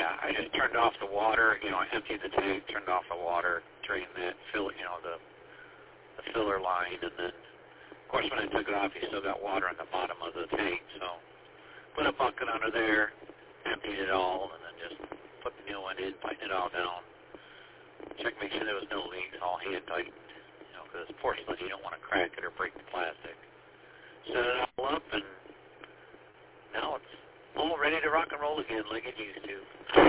Yeah, I just turned off the water. I emptied the tank, turned off the water, drained that, the filler line, and then, of course, when I took it off, you still got water in the bottom of the tank. So put a bucket under there, emptied it all, and then just put the new one in, tighten it all down. Check, make sure there was no leaks, all hand tightened. Because it's porcelain, you don't want to crack it or break the plastic. Set it all up, and now it's all ready to rock and roll again like it used to.